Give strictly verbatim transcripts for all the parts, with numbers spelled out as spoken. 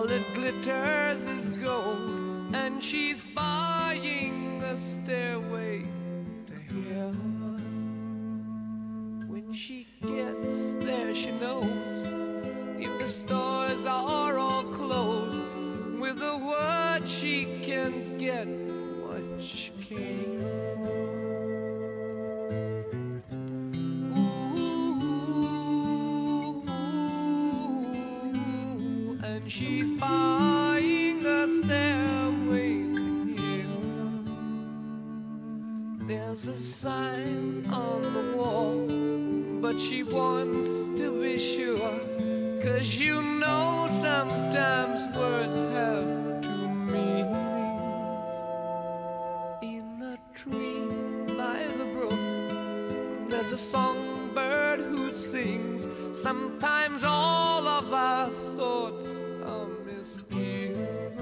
all that glitters is gold, and she's buying a stairway to heaven. When she gets there, she knows if the stores are all closed, with a word she can get what she came for. Ooh, and she's buying a stairway to heaven. There's a sign on the wall, but she wants to be sure, 'cause you know sometimes words have two meanings. In a tree by the brook, there's a songbird who sings. Sometimes all of our thoughts are misgiven.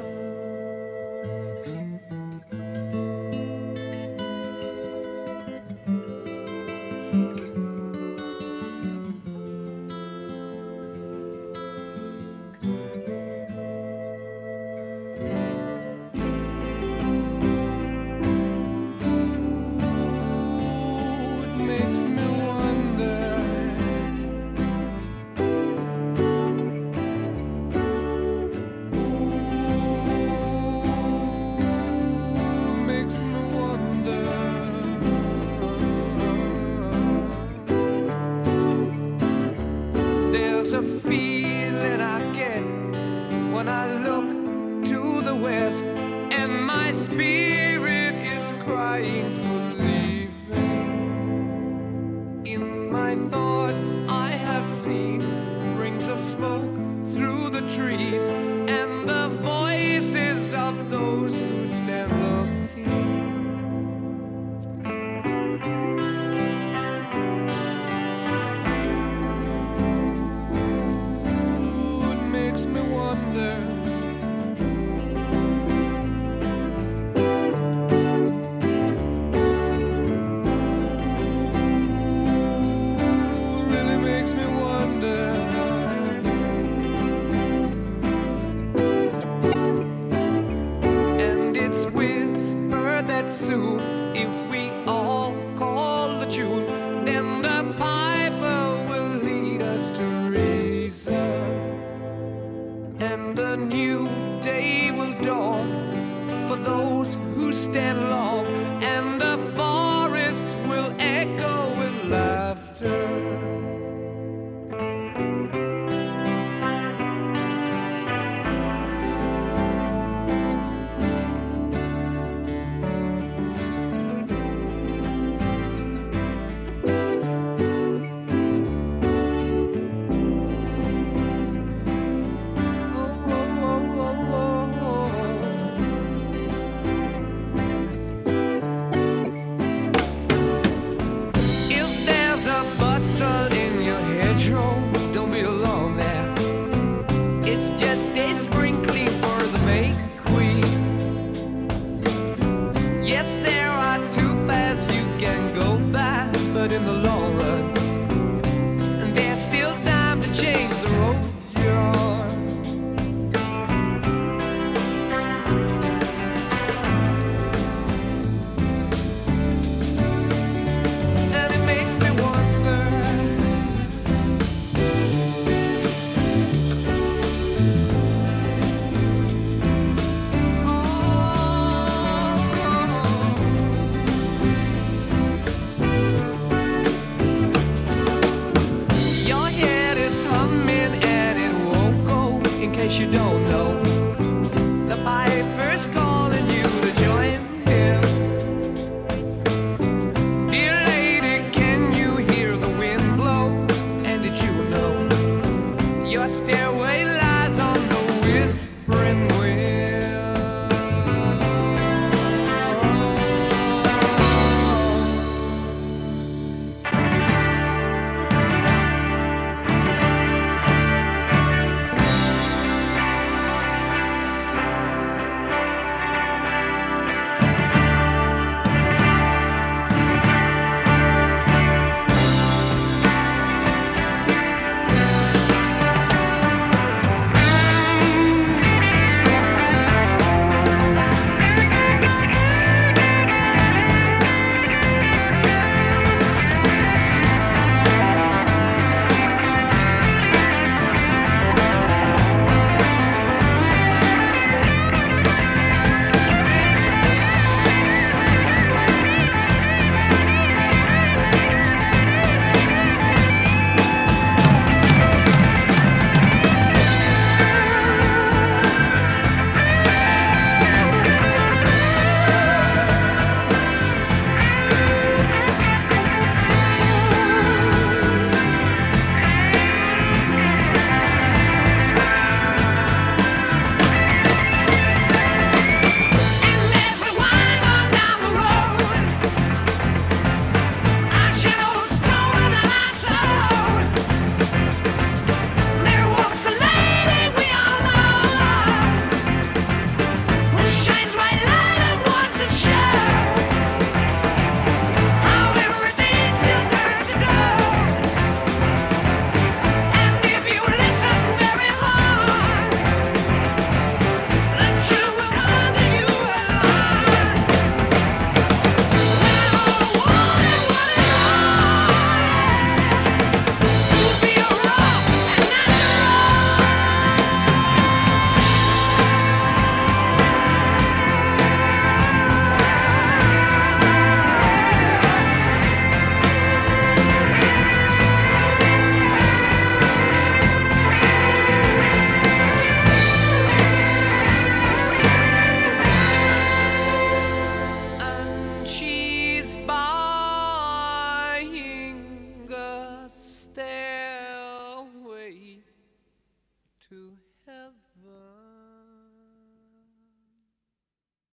There's a feeling I get when I look to the west, and my spirit is crying for leaving. In my thoughts I have seen rings of smoke through the trees, and the voices of those who stand looking. Soon, if we all call the tune, then the piper will lead us to reason, and a new day will dawn for those who stand long, and the forests will echo with laughter. But in the long run, and there's still time to change the road you're on. And it makes me wonder, you don't